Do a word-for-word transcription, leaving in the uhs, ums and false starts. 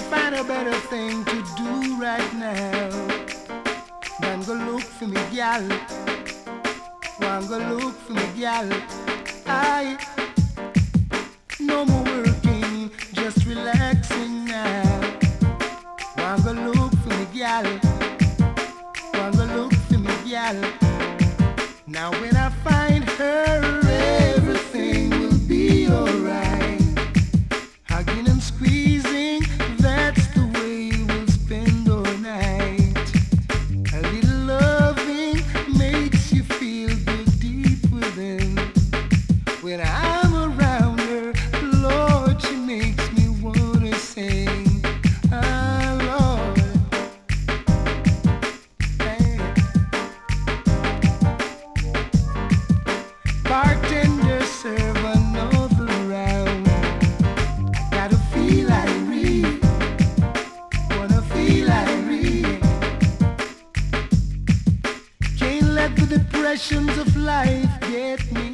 find a better thing to do right now than go look for me gal. One go look for me gal. I no more working, just relaxing now. One go look for me gal. One go look for me gal. Now when I find her, everything will be alright. Hugging and squeezing, that's the way we'll spend all night. A little loving makes you feel good deep within. When I'm around her, Lord, she makes me wanna sing. Ah, Lord. Hey. Bartender, serve another round. Gotta feel irate, wanna feel irate. Can't let the depressions of life get me